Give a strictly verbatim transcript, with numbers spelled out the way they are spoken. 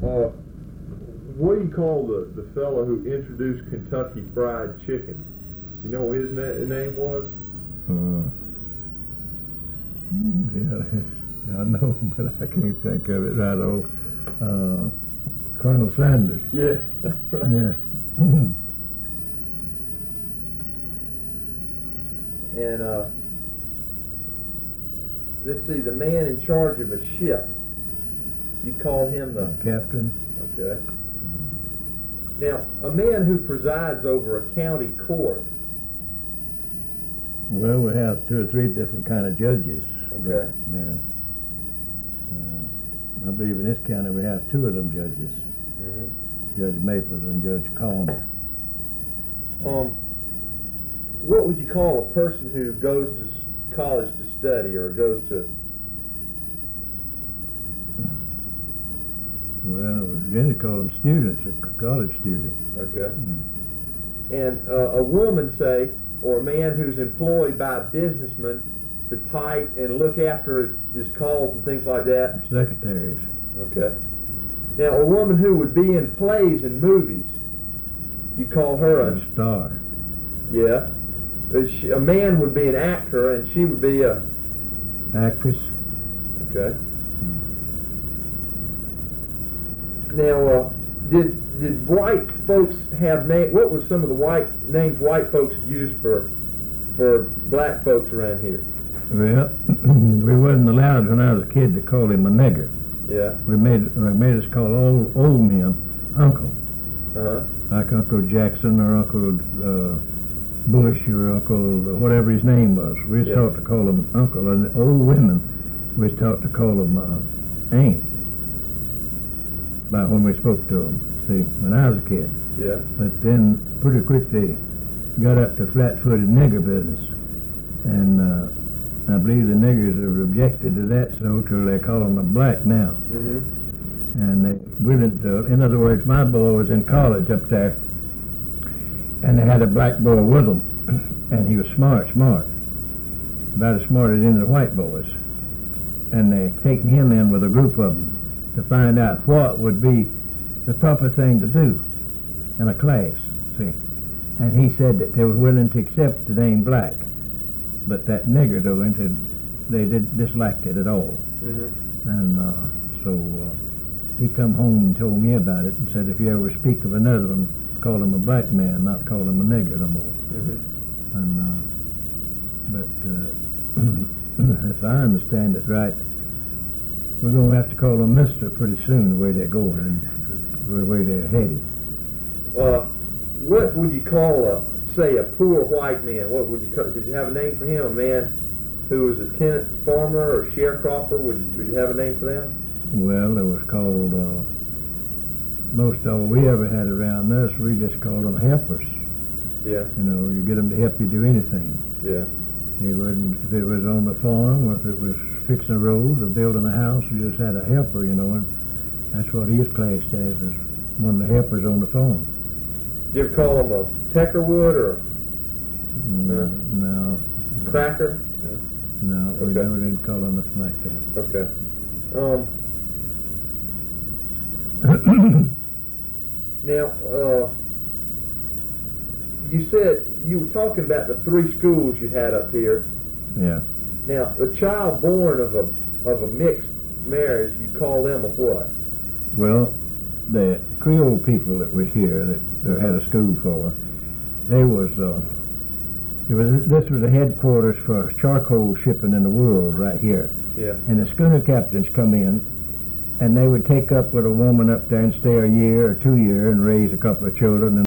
Uh, what do you call the, the fellow who introduced Kentucky Fried Chicken? You know what his na- name was? Uh, yeah, I know, but I can't think of it right off. Uh, Colonel Sanders. Yeah, that's right. Yeah. And uh, let's see, the man in charge of a ship, you call him the Captain. Okay. Now, a man who presides over a county court. Well, we have two or three different kind of judges. Okay. Yeah. Uh, I believe in this county we have two of them judges. Mm-hmm. Judge Maples and Judge Calmer. Um, what would you call a person who goes to s- college to study or goes to? Well, Jenny called them students, a college student. Okay. Mm. And uh, a woman, say, or a man who's employed by a businessman to type and look after his, his calls and things like that. Secretaries. Okay. Now, a woman who would be in plays and movies, you call her a... A star. Yeah. Uh, she- A man would be an actor, and she would be a... Actress. Okay. Now, uh, did did white folks have name? What were some of the white names white folks used for for black folks around here? Well, we wasn't allowed when I was a kid to call him a nigger. Yeah. We made we made us call old old men uncle, Uh huh. like Uncle Jackson or Uncle uh, Bush or Uncle whatever his name was. We was Yeah. taught to call him uncle, and the old women we was taught to call them uh, aunt. By when we spoke to them, see, when I was a kid. Yeah. But then, pretty quick, they got up to flat-footed nigger business, and uh, I believe the niggers have objected to that, so till they call them a black now. Mm-hmm. And they willing to, in other words, my boy was in college up there, and they had a black boy with them, and he was smart, smart, about as smart as any of the white boys. And they taken him in with a group of them to find out what would be the proper thing to do in a class, see. And he said that they were willing to accept the name black, but that nigger though, into, they did disliked it at all. Mm-hmm. And uh, so uh, he come home and told me about it and said if you ever speak of another one, call him a black man, not call him a nigger no more. Mm-hmm. And uh, but uh, if I understand it right, we're going to have to call them Mister pretty soon, the way they're going and the way they're headed. Uh, what would you call a, say, a poor white man? What would you call? Did you have a name for him? A man who was a tenant farmer or sharecropper? Would you, would you have a name for them? Well, it was called. Uh, most all we ever had around us, we just called them helpers. Yeah. You know, you get them to help you do anything. Yeah. He wouldn't, if it was on the farm or if it was fixing a road or building a house, you just had a helper, you know, and that's what he is classed as, is one of the helpers on the farm. Did you ever call him a peckerwood or Mm, Uh, no. cracker? No, we Okay. never did call him nothing like that. Okay. Um, now, uh, you said you were talking about the three schools you had up here. Yeah. Now, a child born of a of a mixed marriage, you call them a what? Well, the Creole people that was here, that they had a school for, they was, uh, it was, this was the headquarters for charcoal shipping in the world right here. Yeah. And the schooner captains come in, and they would take up with a woman up there and stay a year or two years and raise a couple of children. And